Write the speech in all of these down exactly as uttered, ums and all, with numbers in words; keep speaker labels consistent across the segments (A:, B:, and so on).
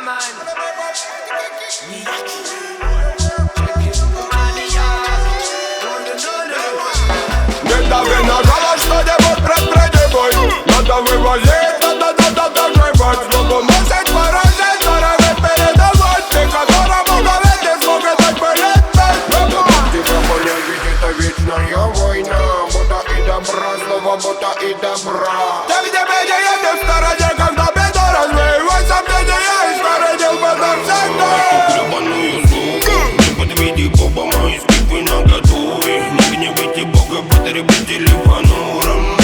A: Не дави на голос, что-нибудь предпринимай. Надо вывозить, надо, надо доживать. Чтобы носить поражение, здоровье передавать. Ты которому говорить не смогет так передать. Тебя понять, ведь это вечная война. Будто и добра, снова будто и добра. Там, где меня едет в стороне, когда беда развеивает сомнения, и сторожил базар всегда.
B: Гребаную суку, не подведи Боба, мои скипы наготове. Не гневайте Бога, потребители понуром.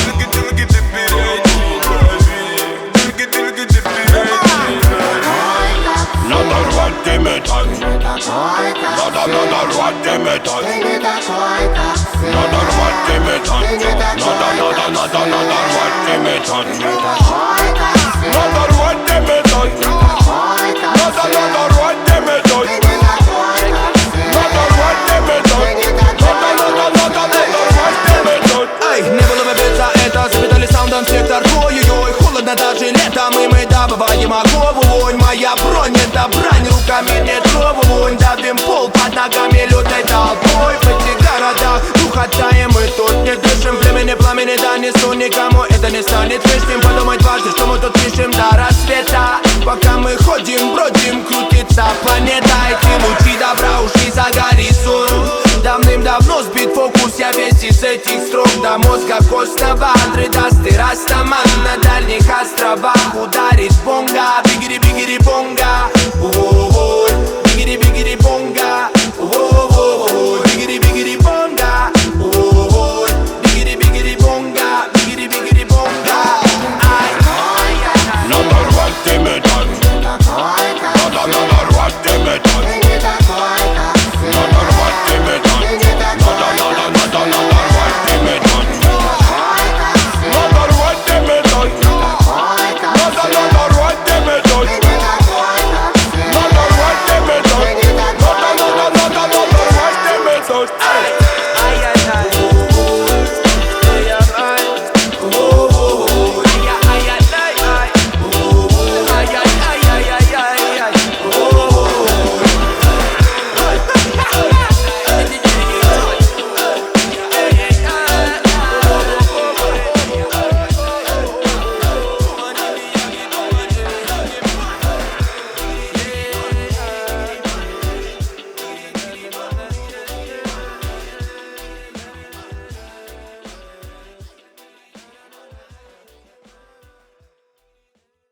B: Надо рвать и метать. Надо, надо рвать и метать. Надо рвать и метать. Надо, надо, надо, надо рвать и метать. Надо рвать и метать. Надо, надо рвать и метать. Надо рвать и метать. Надо, надо, надо, надо рвать и метать.
C: Эй, не было выбиться, это запитали саундом сектор. Ой-ой-ой, холодно даже летом, и мы добываем окову вонь. Моя бронь, это брань, руками не трову вонь. Давим пол под ногами лютой толпой. В этих городах ухотаем, мы тут не дышим. Племени пламени, да несу никому это не станет лишним. Подумать дважды, что мы тут пишем до рассвета. Пока мы ходим, бродим, крутится планета. Эти лучи добра ушли за горизонт. Давным-давно сбит фокус, я весь из этих строк. До мозга костного, Андре Даст и Растаман. На дальних островах ударит бонга. Бигери-бигери-бонга.